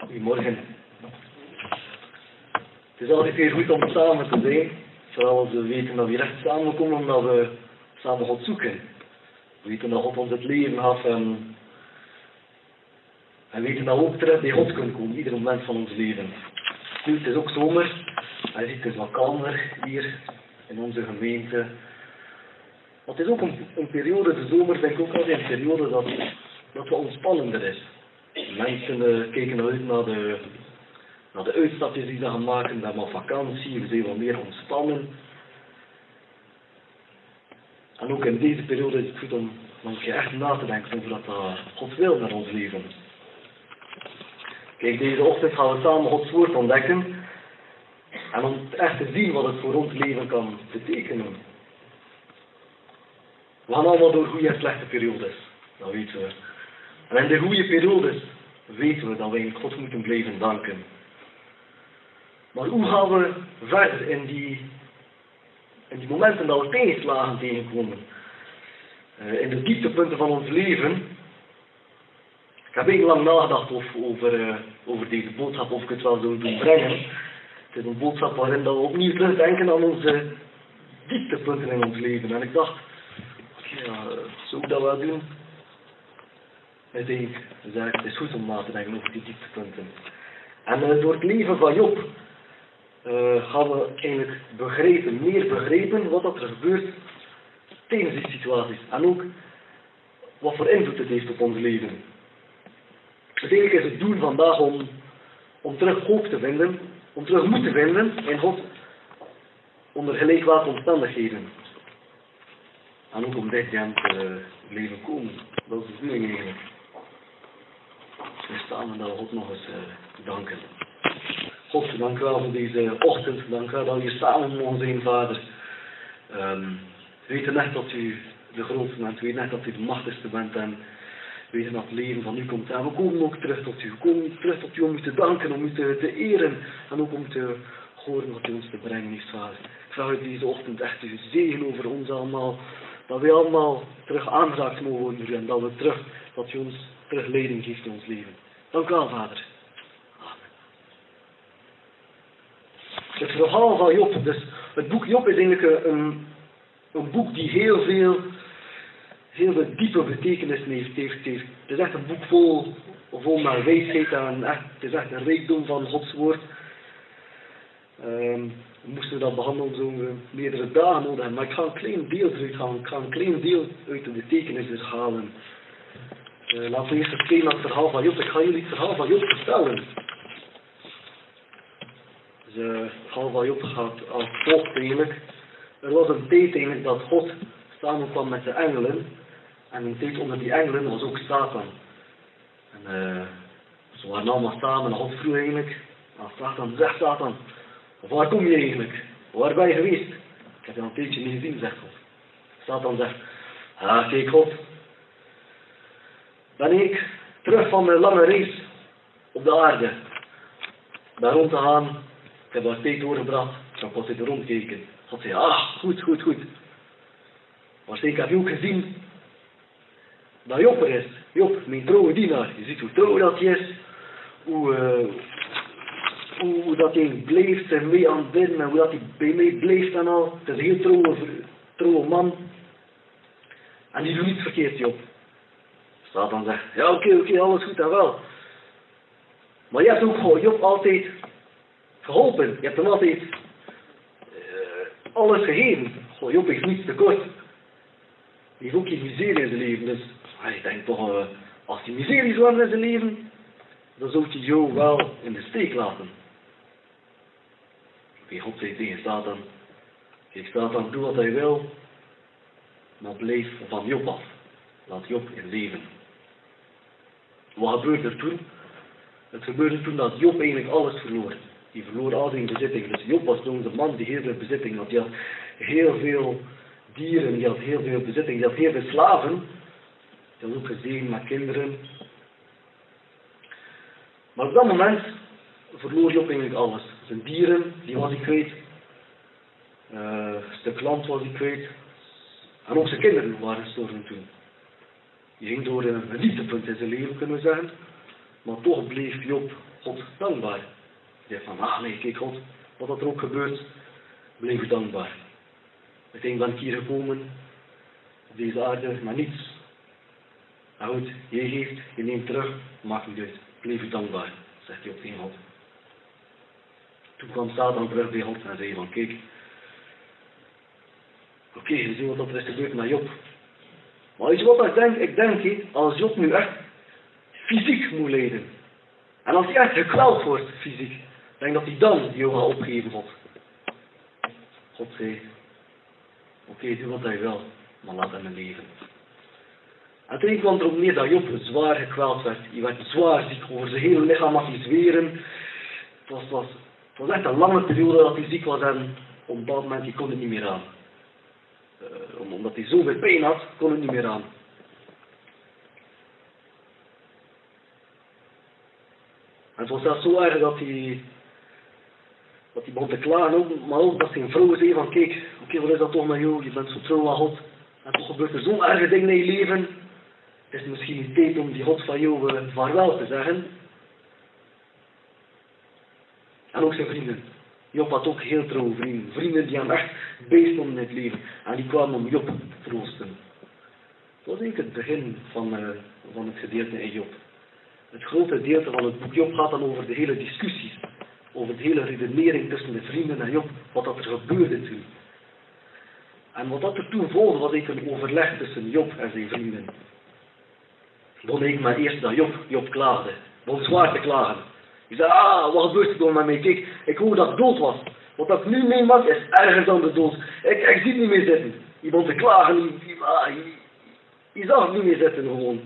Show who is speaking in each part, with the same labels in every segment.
Speaker 1: Goedemorgen. Het is altijd weer goed om samen te zijn. Vooral als we weten dat we recht samenkomen omdat we samen God zoeken. We weten dat God ons het leven gaf en weten dat we ook terecht bij God kunnen komen, ieder moment van ons leven. Nu, het is ook zomer. En je ziet, het is wat kalmer hier in onze gemeente. Maar het is ook een periode, de zomer vind ik ook altijd een periode dat wat ontspannender is. Mensen kijken uit naar de uitstapjes die ze gaan maken, we hebben op vakantie, we zijn wat meer ontspannen. En ook in deze periode is het goed om een keer echt na te denken over wat God wil met ons leven. Kijk, deze ochtend gaan we samen Gods woord ontdekken. En om echt te zien wat het voor ons leven kan betekenen. We gaan allemaal door goede en slechte periodes. Dat weten we. En in de goede periodes weten we dat we in God moeten blijven danken. Maar hoe gaan we verder in die momenten dat we tegenslagen tegenkomen? In de dieptepunten van ons leven. Ik heb heel lang nagedacht over deze boodschap, of ik het wel zou doen brengen. Het is een boodschap waarin dat we opnieuw terugdenken aan onze dieptepunten in ons leven. En ik dacht, ja, zou ik dat wel doen? Ik denk, het is goed om na te denken over die dieptepunten. En door het leven van Job gaan we eigenlijk meer begrijpen wat er gebeurt tijdens die situaties. En ook wat voor invloed het heeft op ons leven. Uiteindelijk is het doel vandaag om terug hoop te vinden, om terug moed te vinden in God onder gelijkwaardige omstandigheden. En ook om dichtjaan te blijven komen. Dat is de bedoeling eigenlijk. We staan en dat we God nog eens danken. God, dank u wel voor deze ochtend. Dank u wel dat we hier samen mogen zijn, Vader. We weten net dat u de grootste bent. We weten net dat u de machtigste bent. En we weten dat het leven van u komt. En we komen ook terug tot u. We komen terug tot u om u te danken, om u te eren. En ook om te horen wat u ons te brengen heeft, Vader. Ik vraag u deze ochtend echt uw zegen over ons allemaal. Dat wij allemaal terug aangeraakt mogen worden door u. En dat u ons terug leiding geeft in ons leven. Dank u wel, Vader. Het verhaal van Job, dus het boek Job is eigenlijk een boek die heel veel diepe betekenissen heeft. Het is echt een boek vol met wijsheid en het is echt een rijkdom van Gods woord. Moesten we dat behandelen, zouden we meerdere dagen nodig hebben, maar ik ga een klein deel eruit halen. Ik ga een klein deel uit de betekenis halen. Laten we eerst eens kijken naar het verhaal van Job. Ik ga jullie het verhaal van Job vertellen. Het verhaal van Job gaat als volgt eigenlijk. Er was een tijd eigenlijk dat God samenkwam met de engelen. En een tijd onder die engelen was ook Satan. En ze waren allemaal samen en God vroeg eigenlijk aan Satan, zegt Satan, waar kom je eigenlijk? Waar ben je geweest? Ik heb je al een tijdje niet gezien, zegt God. Satan zegt, kijk God, ben ik terug van mijn lange reis op de aarde. Ben rond te gaan, ik heb daar tijd doorgebracht, ik heb wat zitten rondkijken. God zei, goed. Maar zeker heb je ook gezien dat Job er is. Job, mijn trouwe dienaar. Je ziet hoe trouw dat hij is. Hoe dat hij blijft en mee aan het bidden en hoe dat hij bij mij blijft en al. Het is een heel trouwe man. En die doet niets verkeerd, Job. Satan zegt, ja oké, alles goed en wel. Maar je hebt ook Job altijd geholpen. Je hebt hem altijd alles gegeven. Job heeft niets tekort. Hij heeft ook geen miserie in zijn leven. Dus ik denk toch, als hij miserie zou hebben in zijn leven, dan zou hij jou wel in de steek laten. Oké, God zei tegen Satan, kijk Satan, doe wat hij wil, maar blijf van Job af. Laat Job in leven. Wat gebeurde er toen? Het gebeurde toen dat Job eigenlijk alles verloor. Hij verloor al zijn bezitting. Dus Job was toen de man die heel veel bezitting had. Die had heel veel dieren, die had heel veel bezitting, die had heel veel slaven. Die had ook gezien met kinderen. Maar op dat moment verloor Job eigenlijk alles. Zijn dieren, die was hij kwijt. Een stuk land was hij kwijt. En ook zijn kinderen waren gestorven toen. Hij ging door een dieptepunt in zijn leven, kunnen we zeggen. Maar toch bleef Job God dankbaar. Je zegt van, nee, kijk God, wat er ook gebeurt, blijf u dankbaar. Uiteindelijk ben ik hier gekomen, op deze aarde, maar niets. Maar goed, je geeft, je neemt terug, maakt niet uit. Blijf u dankbaar, zegt hij op tegen God. Toen kwam Satan terug bij God en zei van, kijk, oké, we zien wat er is gebeurd met Job. Maar weet je wat ik denk? Ik denk, als Job nu echt fysiek moet lijden, en als hij echt gekweld wordt, fysiek, ik denk dat hij dan Job gaat opgeven, God. God zei, oké, doe wat hij wil, maar laat hem leven. En toen kwam het erop neer dat Job zwaar gekweld werd. Hij werd zwaar ziek, over zijn hele lichaam had hij zweren. Het was echt een lange periode dat hij ziek was en op een bepaald moment hij kon het niet meer aan. Omdat hij zoveel pijn had, kon het niet meer aan. En het was zelfs zo erg dat hij begon te klagen, ook, maar ook dat zijn vrouw zei van kijk, oké, wat is dat toch met jou, je bent zo trouw aan God. En toch gebeurt er zo'n erge dingen in je leven. Het is misschien niet tijd om die God van jou vaarwel te zeggen. En ook zijn vrienden. Job had ook heel trouw vrienden. Vrienden die hem echt bijstonden in het leven. En die kwamen om Job te troosten. Dat was eigenlijk het begin van het gedeelte in Job. Het grote gedeelte van het boek Job gaat dan over de hele discussies. Over de hele redenering tussen de vrienden en Job. Wat dat er gebeurde toen. En wat dat er toen volgde was eigenlijk een overleg tussen Job en zijn vrienden. Begon ik maar eerst dat Job klaagde. Begon zwaar te klagen. Hij zei, wat gebeurt er dan met mij? Kijk, ik hoor dat ik dood was. Wat ik nu meemaak is erger dan de dood. Ik zie het niet meer zitten. Hij begon te klagen. Hij zag het niet meer zitten gewoon.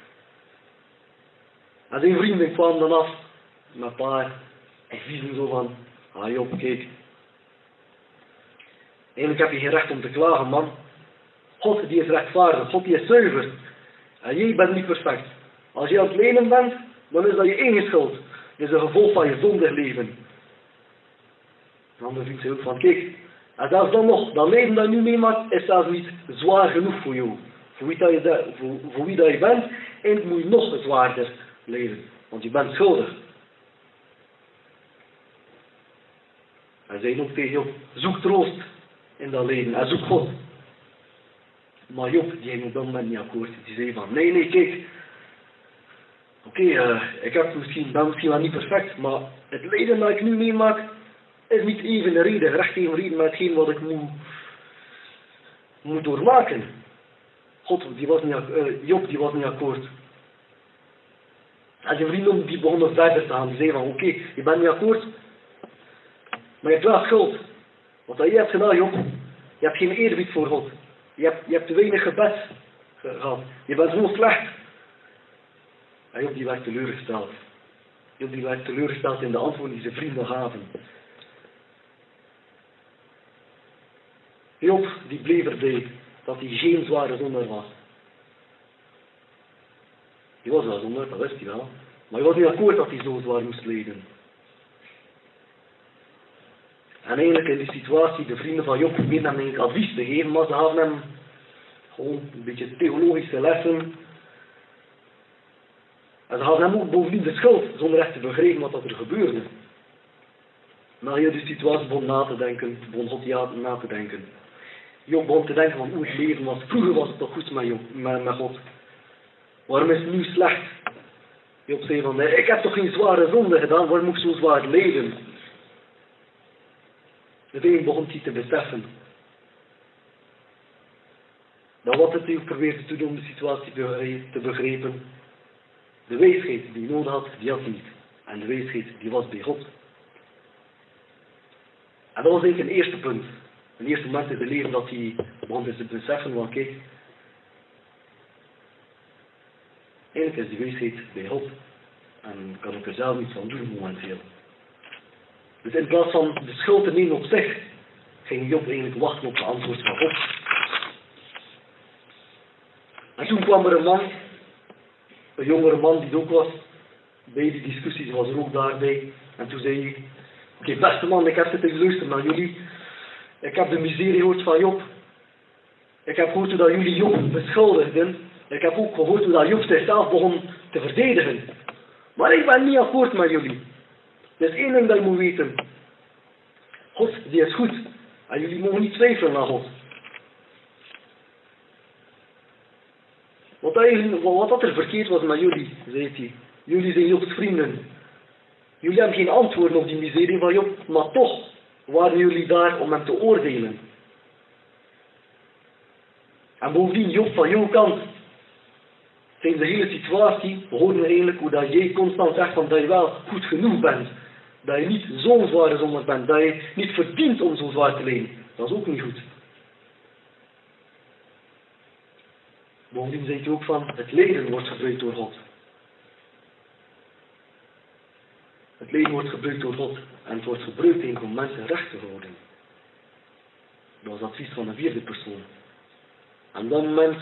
Speaker 1: En zijn vrienden kwamen dan af. Met een paar. En viezen zo van, Job, kijk. Eigenlijk heb je geen recht om te klagen, man. God die is rechtvaardig. God die is zuiver. En jij bent niet perfect. Als je aan het lijden bent, dan is dat je eigen schuld. Dat is een gevolg van je zondig leven. Een andere vriend zei ook van, kijk, en zelfs dan nog, dat lijden dat je nu meemaakt, is zelfs niet zwaar genoeg voor jou. Voor wie dat je bent, en moet je nog zwaarder lijden. Want je bent schuldig. Hij zei ook tegen Job, zoek troost in dat lijden en zoek God. Maar Job, die ging op dat moment niet akkoord. Die zei van, nee, kijk. Oké, ik ben misschien wel niet perfect, maar het lijden dat ik nu meemaak, is niet even een reden, recht even reden met hetgeen wat ik moet doormaken. Job, die was niet akkoord. En zijn vrienden die begonnen verder te gaan. Die zeiden van, oké, je bent niet akkoord, maar je hebt wel schuld. Wat dat je hebt gedaan, Job, je hebt geen eerbied voor God. Je hebt te weinig gebed gehad. Je bent zo slecht. En Job die werd teleurgesteld. Job die werd teleurgesteld in de antwoorden die zijn vrienden gaven. Job die bleef erbij dat hij geen zware zondaar was. Hij was wel zondaar, dat wist hij wel. Maar hij was niet akkoord dat hij zo zwaar moest lijden. En eigenlijk in die situatie, de vrienden van Job probeerden hem eigenlijk advies te geven, maar ze hadden hem gewoon een beetje theologische lessen. En ze hadden hem ook bovendien de schuld, zonder echt te begrijpen wat er gebeurde. Na heel die situatie begon na te denken, begon God na te denken. Job begon te denken van hoe het leven was. Vroeger was het toch goed met God. Waarom is het nu slecht? Job zei van, ik heb toch geen zware zonde gedaan, waarom moet ik zo zwaar lijden? Uiteindelijk begon hij te beseffen dat wat het ook probeerde te doen om de situatie te begrijpen, de wijsheid die hij nodig had, die had hij niet. En de wijsheid die was bij God. En dat was eigenlijk een eerste punt. Een eerste moment in het leven dat hij begon te beseffen van kijk, eigenlijk is die wijsheid bij God. En kan ik er zelf niets van doen momenteel. Dus in plaats van de schuld te nemen op zich, ging Job eigenlijk wachten op de antwoord van God. En toen kwam er een jongere man die ook was, bij die discussies was er ook daarbij. En toen zei hij, oké, beste man, ik heb zitten luisteren naar jullie. Ik heb de miserie gehoord van Job. Ik heb gehoord hoe dat jullie Job beschuldigden. Ik heb ook gehoord hoe dat Job zichzelf begon te verdedigen. Maar ik ben niet akkoord met jullie. Er is één ding dat je moet weten. God, die is goed. En jullie mogen niet twijfelen aan God. Wat er verkeerd was met jullie, zei hij. Jullie zijn Jobs vrienden. Jullie hebben geen antwoorden op die miserie van Job, maar toch waren jullie daar om hem te oordelen. En bovendien, Job, van jouw kant, zijn de hele situatie, we horen eigenlijk hoe dat jij constant zegt van dat je wel goed genoeg bent. Dat je niet zo'n zware zondaar bent, dat je niet verdient om zo zwaar te lijden. Dat is ook niet goed. Bovendien zegt hij ook van, het lijden wordt gebruikt door God. Het lijden wordt gebruikt door God. En het wordt gebruikt om mensen recht te houden. Dat was advies van een vierde persoon. En op dat moment,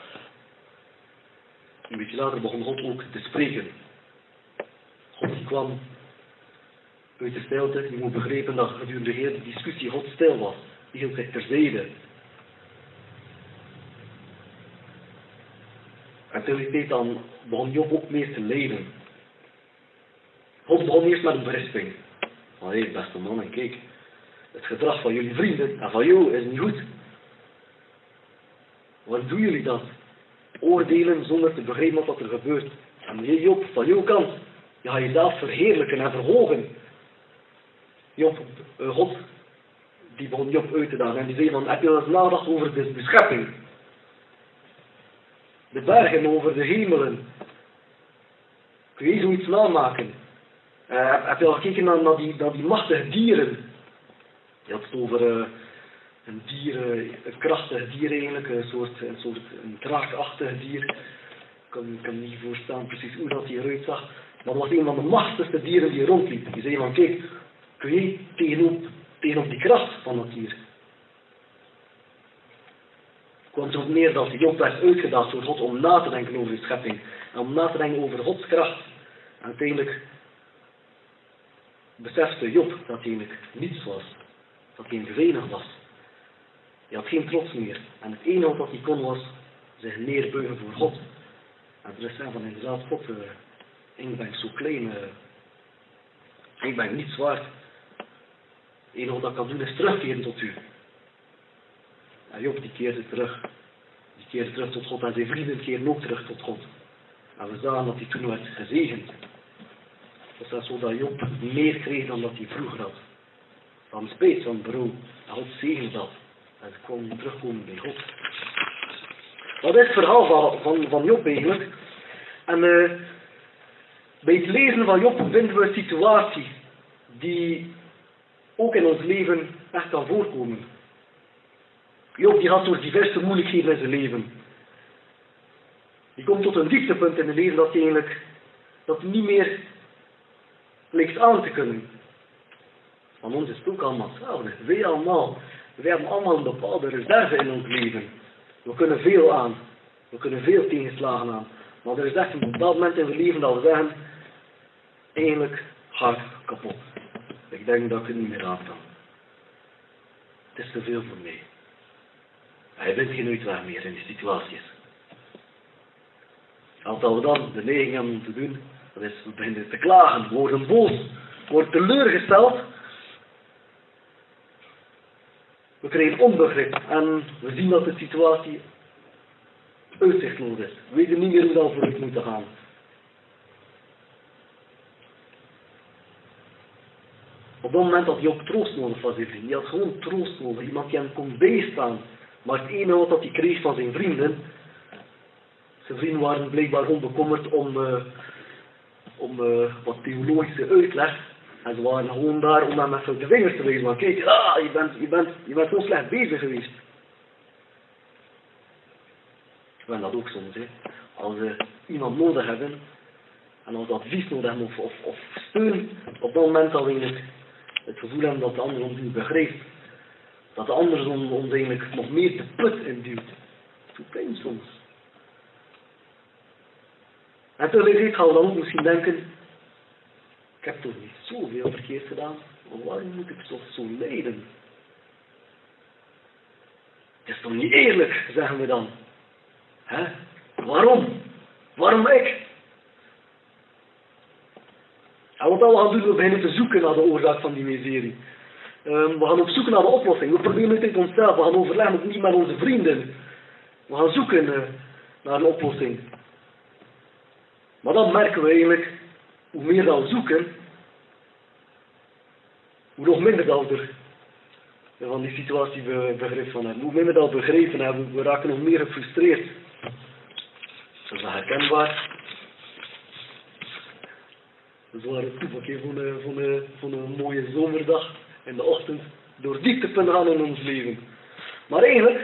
Speaker 1: een beetje later, begon God ook te spreken. God die kwam uit de stilte. Je moet begrijpen dat gedurende de hele discussie God stil was. Die hield zich terzijde. En tegelijkertijd dan begon Job ook meer te lijden. God begon eerst met een berisping. Van hé, beste man, en kijk, het gedrag van jullie vrienden en van jou is niet goed. Waarom doen jullie dat? Oordelen zonder te begrijpen wat er gebeurt. En jij Job, van jouw kant, je gaat jezelf verheerlijken en verhogen. Job, God, die begon Job uit te dagen en die zei van, heb je wel eens nagedacht over de schepping? De bergen over de hemelen. Kun je zoiets namaken? Heb je al gekeken naar die machtige dieren? Je had het over een dier, een krachtig dier eigenlijk, een draakachtig dier. Ik kan me niet voorstellen precies hoe dat die eruit zag. Maar dat was een van de machtigste dieren die rondliep. Die zei van, kijk, kun je tegenop die kracht van dat dier? Het kwam erop neer dat Job werd uitgedaagd door God om na te denken over de schepping. En om na te denken over Gods kracht. En uiteindelijk besefte Job dat hij eigenlijk niets was. Dat hij een geveilig was. Hij had geen trots meer. En het enige wat hij kon was zich neerbuigen voor God. En toen zei van inderdaad, God, ik ben zo klein. Ik ben niets waard. Het enige wat ik kan doen is terugkeren tot u. En Job die keerde terug. Die keerde terug tot God en zijn vrienden keerden ook terug tot God. En we zagen dat hij toen werd gezegend. Het was zo dat Job meer kreeg dan dat hij vroeger had. Van spijt, van berouw. En God zegende dat. En ze kon terugkomen bij God. Dat is het verhaal van Job eigenlijk. En bij het lezen van Job vinden we een situatie die ook in ons leven echt kan voorkomen. Job die gaat door diverse moeilijkheden in zijn leven. Die komt tot een dieptepunt in het leven dat hij niet meer lijkt aan te kunnen. Van ons is het ook allemaal hetzelfde. Wij hebben allemaal een bepaalde reserve in ons leven. We kunnen veel aan. We kunnen veel tegenslagen aan. Maar er is echt een bepaald moment in het leven dat we zeggen, eigenlijk ga ik kapot. Ik denk dat ik het niet meer aan kan. Het is te veel voor mij. Hij vindt geen uitweg meer in die situaties. En wat we dan de neiging hebben om te doen, dat is we beginnen te klagen, we worden boos, we worden teleurgesteld. We krijgen onbegrip en we zien dat de situatie uitzichtloos is. We weten niet meer hoe dat vooruit moet gaan. Op dat moment had Job troost nodig van zijn vrienden. Hij had gewoon troost nodig, iemand die hem kon bijstaan. Maar het enige wat hij kreeg van zijn vrienden waren blijkbaar onbekommerd om wat theologische uitleg. En ze waren gewoon daar om hem even de vingers te wijzen. Maar kijk, je bent zo slecht bezig geweest. We hebben dat ook soms. Hè. Als we iemand nodig hebben, en als we advies nodig hebben of steun, op dat moment dat we het gevoel hebben dat de ander ons niet begrijpt. Dat de ander ons eigenlijk nog meer de put induwt. Zo pijn soms. En tegelijkertijd gaan we dan ook misschien denken, ik heb toch niet zoveel verkeerd gedaan, maar waarom moet ik toch zo lijden? Het is toch niet eerlijk, zeggen we dan. Hè? Waarom? Waarom ik? En En wat we gaan doen, we beginnen te zoeken naar de oorzaak van die miserie. We gaan ook zoeken naar de oplossing. We proberen het in onszelf. We gaan overleggen, ook niet met onze vrienden. We gaan zoeken naar een oplossing. Maar dan merken we eigenlijk, hoe meer dat we zoeken, hoe nog minder dat we er van die situatie begrip van hebben. Hoe minder dat we begrepen hebben, we raken nog meer gefrustreerd. Dat is wel herkenbaar. Dat is wel een toepak van een mooie zomerdag in de ochtend door dieptepunten gaan in ons leven. Maar eigenlijk,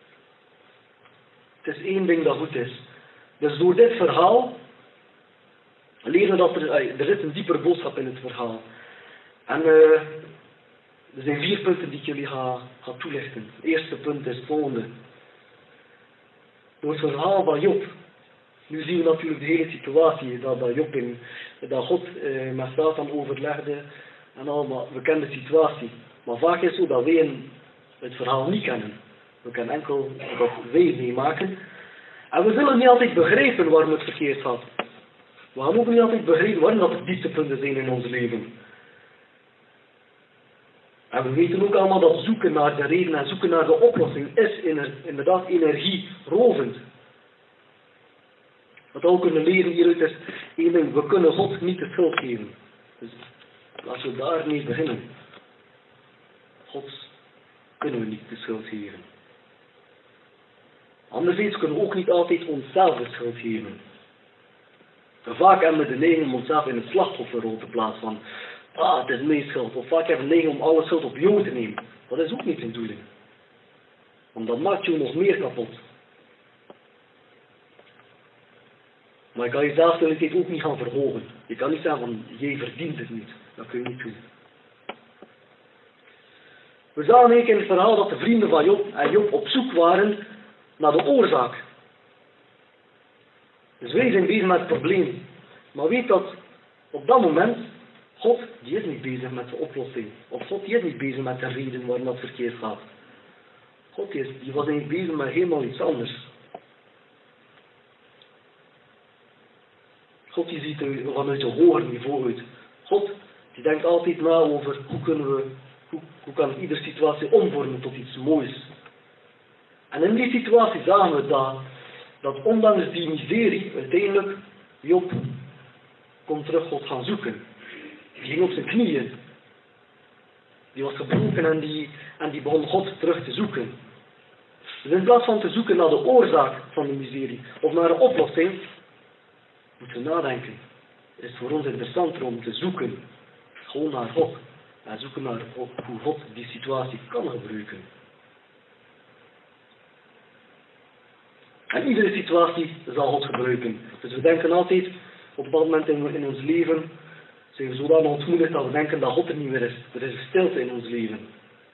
Speaker 1: het is één ding dat goed is. Dus door dit verhaal leren we dat er zit een diepere boodschap in het verhaal. En er zijn 4 punten die ik jullie ga toelichten. Het eerste punt is het volgende. Door het verhaal van Job. Nu zien we natuurlijk de hele situatie dat Job dat God met Satan overlegde en allemaal. We kennen de situatie. Maar vaak is het zo dat wij het verhaal niet kennen. We kennen enkel wat wij meemaken. En we zullen niet altijd begrijpen waarom het verkeerd gaat. We gaan ook niet altijd begrijpen waarom dat er dieptepunten zijn in ons leven. En we weten ook allemaal dat zoeken naar de reden en zoeken naar de oplossing is inderdaad energierovend. Wat we ook kunnen leren hieruit is één ding, we kunnen God niet de schuld geven. Dus laten we daarmee beginnen. God kunnen we niet de schuld geven. Anderzijds kunnen we ook niet altijd onszelf de schuld geven. En vaak hebben we de neiging om onszelf in een slachtofferrol te plaatsen van het is mijn schuld. Of vaak hebben we de neiging om alle schuld op jou te nemen. Dat is ook niet de bedoeling. Want dat maakt je nog meer kapot. Maar je kan jezelf de ook niet gaan verhogen. Je kan niet zeggen van, jij verdient het niet. Dat kun je niet doen. We zagen in het verhaal dat de vrienden van Job en Job op zoek waren naar de oorzaak. Dus wij zijn bezig met het probleem. Maar weet dat op dat moment, God die is niet bezig met de oplossing. Of God die is niet bezig met de reden waarom dat verkeerd gaat. God die was eigenlijk bezig met helemaal iets anders. God die ziet er vanuit een hoger niveau uit. God die denkt altijd na over hoe kan iedere situatie omvormen tot iets moois. En in die situatie zagen we dat ondanks die miserie uiteindelijk Job kon terug God gaan zoeken. Die ging op zijn knieën. Die was gebroken en die begon God terug te zoeken. Dus in plaats van te zoeken naar de oorzaak van de miserie of naar een oplossing, moeten we nadenken. Het is voor ons interessanter om te zoeken gewoon naar God. En zoeken naar hoe God die situatie kan gebruiken. En iedere situatie zal God gebruiken. Dus we denken altijd, op dat moment in ons leven, zijn we zodanig ontmoedigd dat we denken dat God er niet meer is. Er is een stilte in ons leven.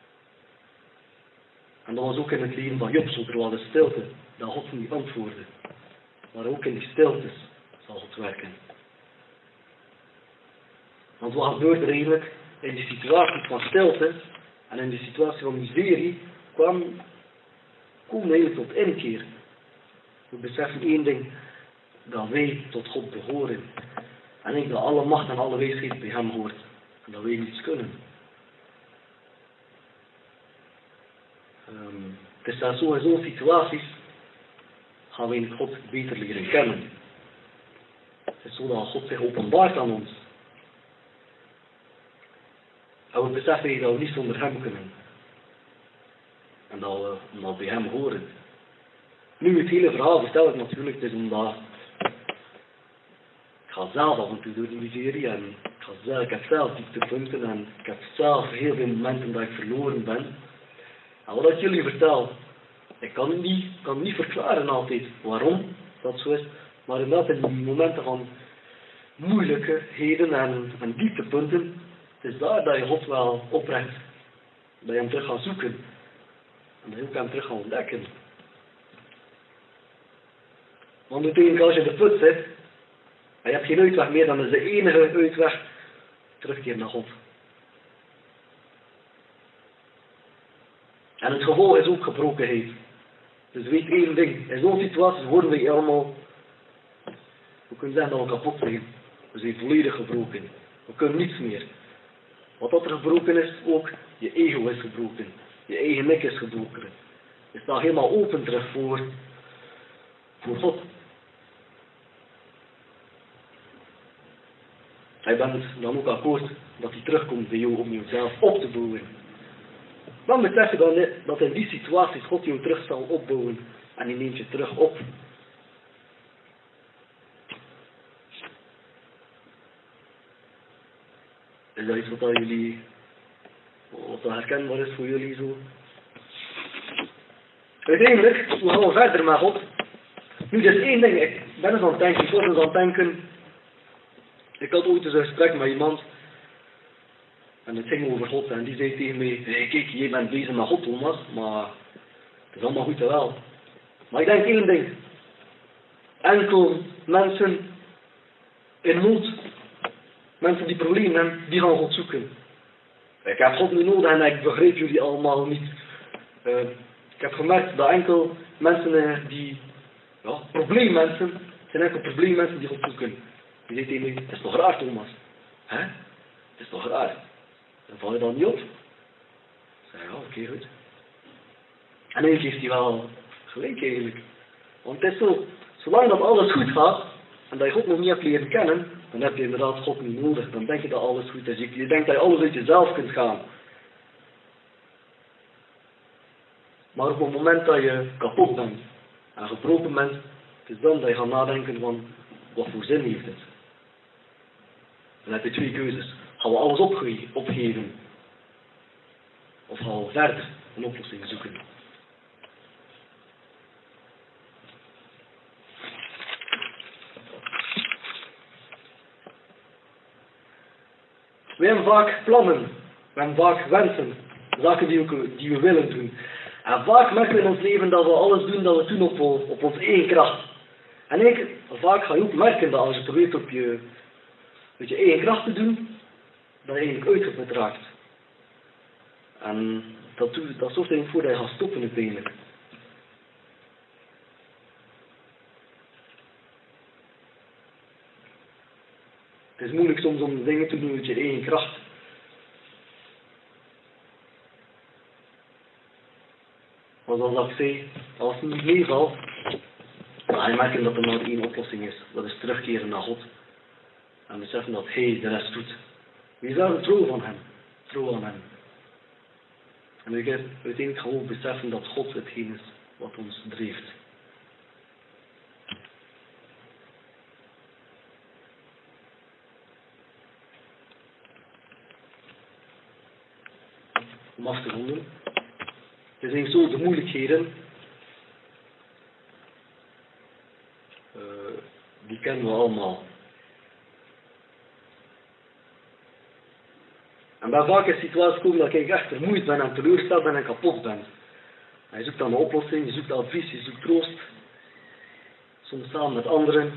Speaker 1: En dat was ook in het leven van Job zo. Er was een stilte dat God niet antwoordde. Maar ook in die stiltes zal God werken. Want wat gebeurt er eigenlijk in die situatie van stilte en in die situatie van miserie, komen we eigenlijk tot inkeer. We beseffen één ding, dat wij tot God behoren. En ik dat alle macht en alle wijsheid bij hem hoort. En dat wij niets kunnen. Het is zelfs zo in zo'n situaties gaan wij God beter leren kennen. Het is zo dat God zich openbaart aan ons. En we beseffen dat we niet zonder hem kunnen. En dat we bij hem horen. Nu, het hele verhaal vertel ik natuurlijk, het is omdat ik ga zelf af en toe door die miserie en ik heb zelf dieptepunten en ik heb zelf heel veel momenten dat ik verloren ben. En wat ik jullie vertel, ik kan het niet verklaren altijd waarom dat zo is, maar inderdaad in die momenten van moeilijkheden en dieptepunten, het is daar dat je God wel opbrengt. Dat je hem terug gaat zoeken. En dat je ook hem terug gaat ontdekken. Want uiteindelijk als je in de put zit, en je hebt geen uitweg meer, dan is de enige uitweg terugkeer naar God. En het gevolg is ook gebrokenheid. Dus weet één ding, in zo'n situatie worden we allemaal, we kunnen zeggen dat we kapot zijn. We zijn volledig gebroken. We kunnen niets meer. Wat dat er gebroken is, ook je ego is gebroken. Je eigen nek is gebroken. Je staat helemaal open terug voor God. Hij bent dan ook akkoord dat hij terugkomt bij jou om jezelf op te bouwen. Dan besef je dan dat in die situaties God jou terug zal opbouwen en hij neemt je terug op. Is dat iets wat herkenbaar is voor jullie zo? Uiteindelijk, we gaan verder met God. Nu, dat is één ding. Ik ben eens aan het denken, ik was eens aan het denken. Ik had ooit eens een gesprek met iemand. En het ging over God. En die zei tegen mij, hey, kijk, jij bent bezig met God, Thomas. Maar het is allemaal goed en wel. Maar ik denk één ding. Enkel mensen in nood, mensen die problemen hebben, die gaan God zoeken. Ik heb God niet nodig en ik begreep jullie allemaal niet. Ik heb gemerkt dat enkel mensen probleemmensen, zijn enkel probleemmensen die God zoeken. Die zei tegen mij, het is toch raar, Thomas? Hè? Het is toch raar? Dan val je dan niet op? Ik zei, ja, oké, goed. En eigenlijk heeft hij wel gelijk eigenlijk. Want het is zo, zolang dat alles goed gaat, en dat je God nog niet hebt leren kennen, dan heb je inderdaad God niet nodig. Dan denk je dat alles goed is. Je denkt dat je alles uit jezelf kunt gaan. Maar op het moment dat je kapot bent en gebroken bent, het is dan dat je gaat nadenken van, wat voor zin heeft het? Dan heb je twee keuzes. Gaan we alles opgeven? Of gaan we verder een oplossing zoeken? We hebben vaak plannen, we hebben vaak wensen, zaken die we willen doen. En vaak merken we in ons leven dat we alles doen dat we doen op onze eigen kracht. En vaak ga je ook merken dat als je probeert met je eigen kracht te doen, dat je eigenlijk uitgeput raakt. En dat zorgt eigenlijk voor dat je gaat stoppen uiteindelijk. Het is moeilijk soms om dingen te doen met je eigen kracht. Maar zoals ik zei, als het niet meevalt, dan ga je merken dat er maar één oplossing is. Dat is terugkeren naar God. En beseffen dat Hij de rest doet. Wees daar trouw van Hem. Trouw aan Hem. En uiteindelijk gewoon beseffen dat God hetgeen is wat ons drijft. Om af te ronden. Er zijn zo de moeilijkheden. Die kennen we allemaal. En bij vaak is situaties komen dat ik echt vermoeid ben en teleurgesteld ben en kapot ben. En je zoekt dan een oplossing, je zoekt advies, je zoekt troost. Soms samen met anderen.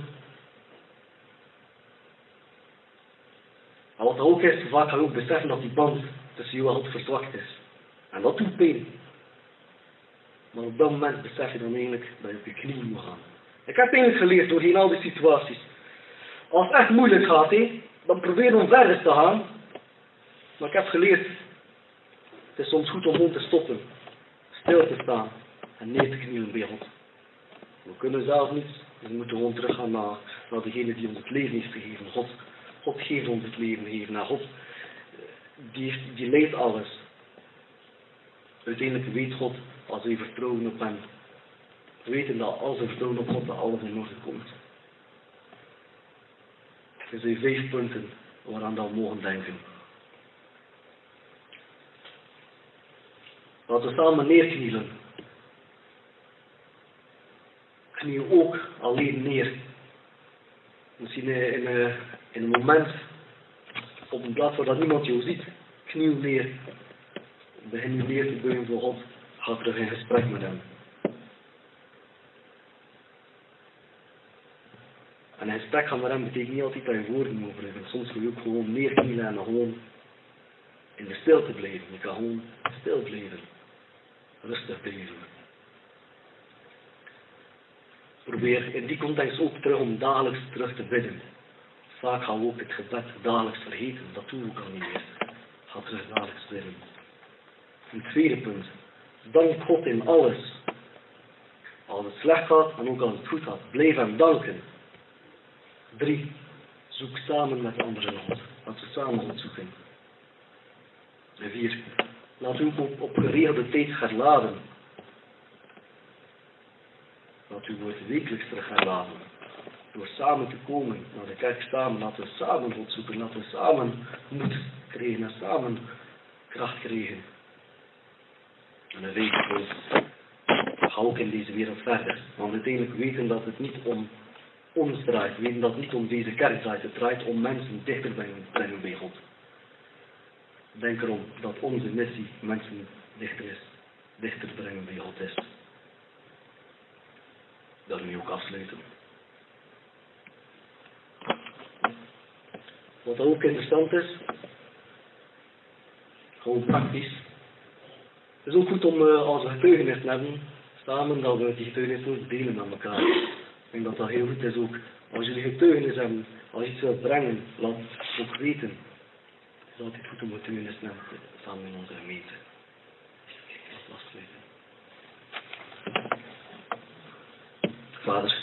Speaker 1: En wat dat ook is, vaak ga je ook beseffen dat die band tussen jou en God verzwakt is. En dat doet pijn. Maar op dat moment besef je dan eigenlijk dat je op je knieën moet gaan. Ik heb eigenlijk geleerd doorheen al die situaties. Als het echt moeilijk gaat, dan probeer je om verder te gaan. Maar ik heb geleerd, het is soms goed om gewoon te stoppen. Stil te staan en neer te knielen bij God. We kunnen zelf niets, dus we moeten gewoon teruggaan naar degene die ons het leven heeft gegeven. God geeft ons het leven gegeven. En God, die leidt alles. Uiteindelijk weet God, als we vertrouwen op Hem, we weten dat als we vertrouwen op God, dat alles in orde komt. Er zijn 5 punten waaraan we mogen denken. Laten we samen neerknielen. Kniel ook alleen neer. Misschien in een moment, op een plaats waar dat niemand jou ziet, kniel neer. Begin je neer te buigen voor God. Ga terug in gesprek met Hem. En in gesprek gaan met Hem betekent niet altijd dat je woorden moet gebruiken. Soms wil je ook gewoon neerknielen en gewoon in de stilte blijven. Je kan gewoon stil blijven. Rustig blijven. Probeer in die context ook terug om dagelijks terug te bidden. Vaak gaan we ook het gebed dagelijks vergeten. Dat doen we ook al niet meer. Ga terug dagelijks bidden. Een tweede punt. Dank God in alles. Als het slecht gaat en ook als het goed gaat. Blijf hem danken. 3. Zoek samen met anderen God. Laten we samen God zoeken. En 4. Laat u op geregelde tijd herladen. Laat u wordt wekelijks terug herladen. Door samen te komen naar de kerk samen. Laten we samen God zoeken. Laten we samen moed krijgen en samen kracht krijgen. En een 5. punt. Ga ook in deze wereld verder. Want uiteindelijk weten dat het niet om ons draait. We weten dat het niet om deze kerk draait. Het draait om mensen dichter brengen bij God. Denk erom dat onze missie mensen dichter brengen bij God is. Daarmee ook afsluiten. Wat ook interessant is, gewoon praktisch. Het is ook goed om als we getuigenis hebben, samen dat we die getuigenis ook delen met elkaar. Ik denk dat dat heel goed is ook. Als jullie getuigenis hebben, als je iets wilt brengen, laat het ook weten. Het is altijd goed om getuigenis te hebben samen in onze gemeente. Dat afsluiten. Vader,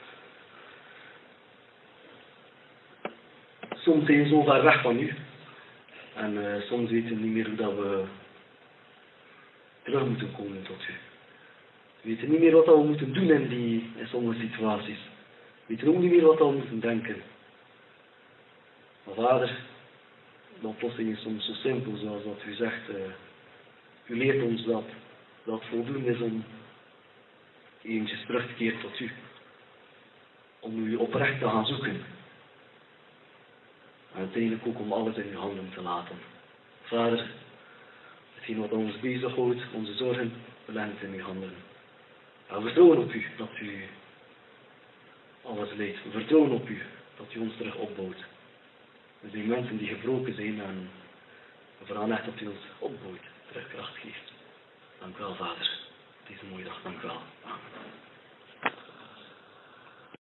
Speaker 1: soms zijn we zo ver weg van u. En soms weten we niet meer hoe dat we terug moeten komen tot u. We weten niet meer wat we moeten doen in sommige situaties. We weten ook niet meer wat we moeten denken. Maar Vader, de oplossing is soms zo simpel zoals dat u zegt. U leert ons dat het voldoende is om eventjes terug te keren tot u. Om u oprecht te gaan zoeken. En uiteindelijk ook om alles in uw handen te laten. Vader, hetgeen wat ons bezighoudt, onze zorgen, we leggen het in uw handen. En we vertrouwen op u, dat u alles leidt. We vertrouwen op u, dat u ons terug opbouwt. We zijn mensen die gebroken zijn en we vragen echt dat u ons opbouwt, terug kracht geeft. Dank u wel, Vader. Deze mooie dag, dank u wel. Amen.